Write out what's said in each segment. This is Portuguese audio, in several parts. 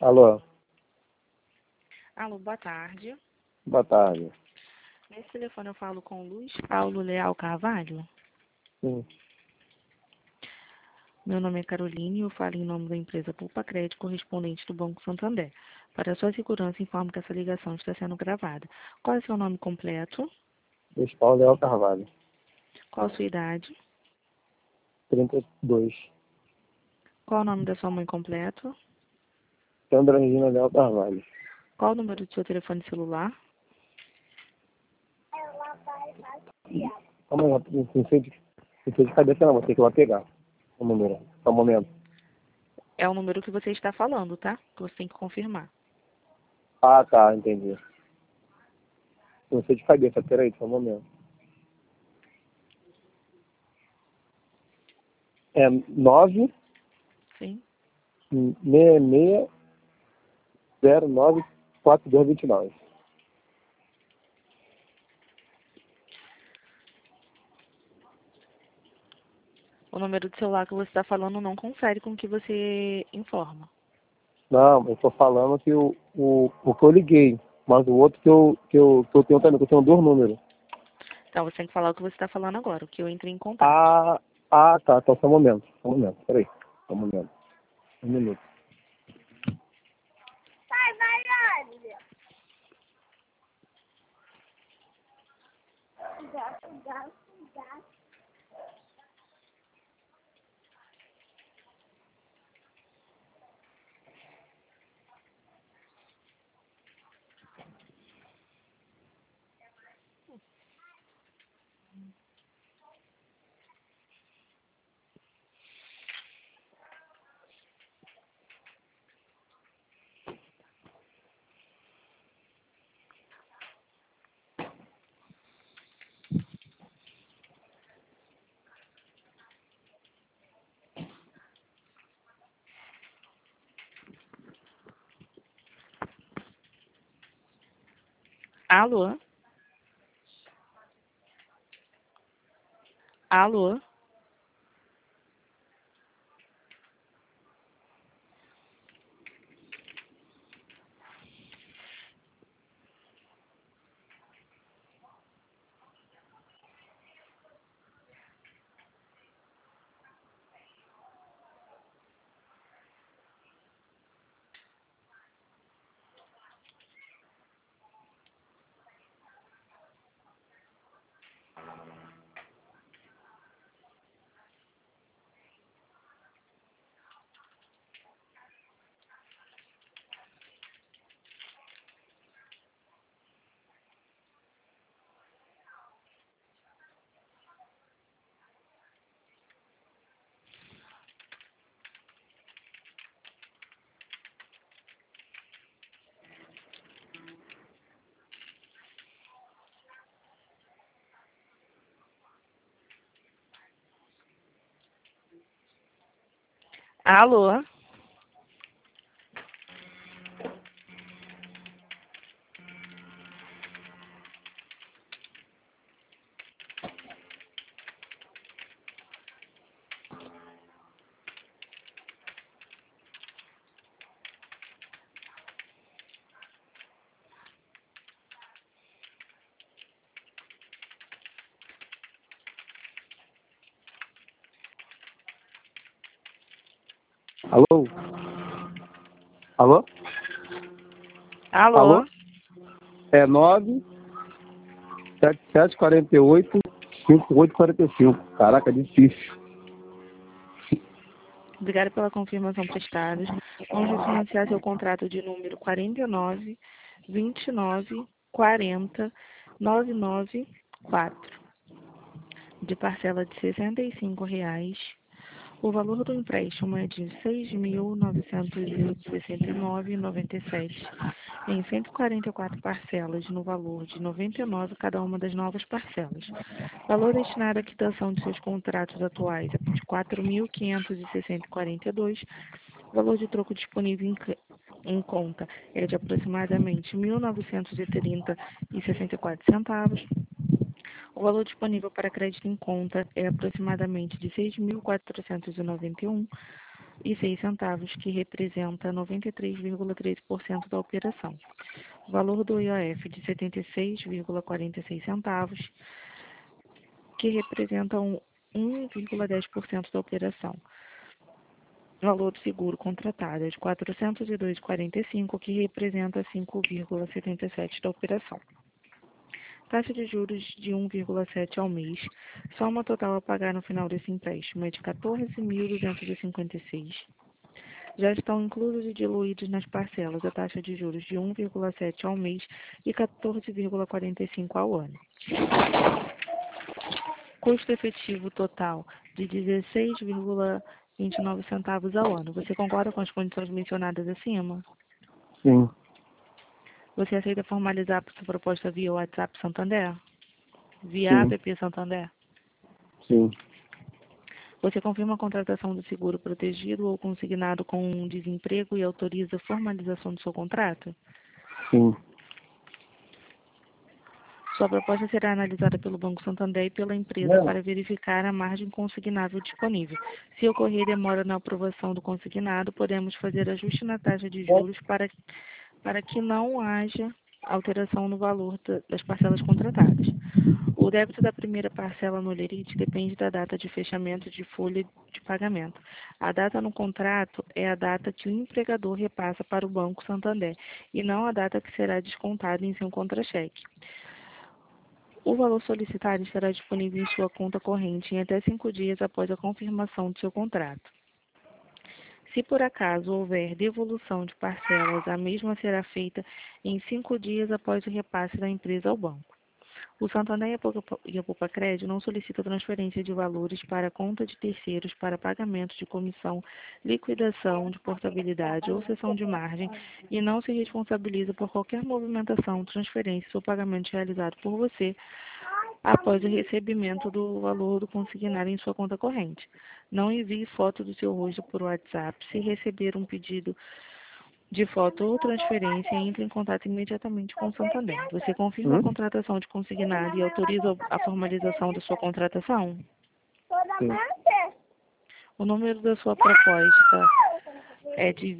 Alô, Alô, boa tarde. boa tarde. Nesse telefone eu falo com Luiz Paulo Leal Carvalho. Sim. Meu nome é Caroline e eu falo em nome da empresa Poupa Crédito, correspondente do Banco Santander. Para sua segurança, informo que essa ligação está sendo gravada. Qual é o seu nome completo? Luiz Paulo Leal Carvalho, Qual a sua idade? 32. Qual o nome da sua mãe completo? Sandra Regina Leal Carvalho. Qual o número do seu telefone celular? Calma aí, não sei de cabeça não, vou ter que ir lá pegar o número. Só um momento. É o número que você está falando, tá? Que você tem que confirmar. Ah, tá, entendi. Não sei de cabeça, peraí, só um momento. É 9 Sim. 66 09 4229. O número do celular que você está falando não confere com o que você informa. Não, eu tô falando que o que eu liguei, mas o outro que eu tenho também, que eu tenho dois números. Então, você tem que falar o que você está falando agora, o que eu entrei em contato. Tá, então só um momento, peraí, só um momento. Um minuto. Alô? Alô? Alô? Alô? Alô? Alô? Alô? É 97748 5845. Caraca, difícil. Obrigada pela confirmação prestada. Vamos refinanciar seu contrato de número 49 29 40 994, de parcela de R$ 65. O valor do empréstimo é de R$ 6.969,97, em 144 parcelas, no valor de R$ 99 cada uma das novas parcelas. Valor destinado à quitação de seus contratos atuais é de R$ 4.560,42. Valor de troco disponível em conta é de aproximadamente R$ 1.930,64. O valor disponível para crédito em conta é aproximadamente de R$ 6.491. R$ 93,06, que representa 93,13% da operação. O valor do IOF de R$ 76,46, que representa 1,10% da operação. O valor do seguro contratado é de R$ 402,45, que representa 5,77% da operação. Taxa de juros de 1,7 ao mês. Soma total a pagar no final desse empréstimo é de R$ 14.256. Já estão inclusos e diluídos nas parcelas a taxa de juros de 1,7 ao mês e 14,45 ao ano. Custo efetivo total de 16,29 centavos ao ano. Você concorda com as condições mencionadas acima? Sim. Você aceita formalizar sua proposta via WhatsApp Santander? Via Sim. app Santander? Sim. Você confirma a contratação do seguro protegido ou consignado com desemprego e autoriza a formalização do seu contrato? Sim. Sua proposta será analisada pelo Banco Santander e pela empresa para verificar a margem consignável disponível. Se ocorrer demora na aprovação do consignado, podemos fazer ajuste na taxa de juros para que não haja alteração no valor das parcelas contratadas. O débito da primeira parcela no Lerite depende da data de fechamento de folha de pagamento. A data no contrato é a data que o empregador repassa para o Banco Santander e não a data que será descontada em seu contra-cheque. O valor solicitado estará disponível em sua conta corrente em até 5 dias após a confirmação do seu contrato. Se por acaso houver devolução de parcelas, a mesma será feita em 5 dias após o repasse da empresa ao banco. O Santander e a Poupa-Crédito não solicitam transferência de valores para conta de terceiros para pagamento de comissão, liquidação de portabilidade ou cessão de margem e não se responsabiliza por qualquer movimentação, transferência ou pagamento realizado por você após o recebimento do valor do consignado em sua conta corrente. Não envie foto do seu rosto por WhatsApp. Se receber um pedido de foto ou transferência, entre em contato imediatamente com o Santander. Você confirma a contratação de consignado e autoriza a formalização da sua contratação? Sim. O número da sua proposta é de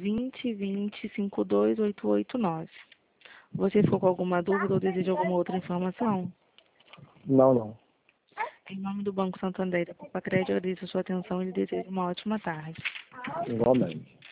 2020-52889. Você ficou com alguma dúvida ou deseja alguma outra informação? Não. Em nome do Banco Santander e da Poupa-Crédito, agradeço a sua atenção e lhe desejo uma ótima tarde. Igualmente.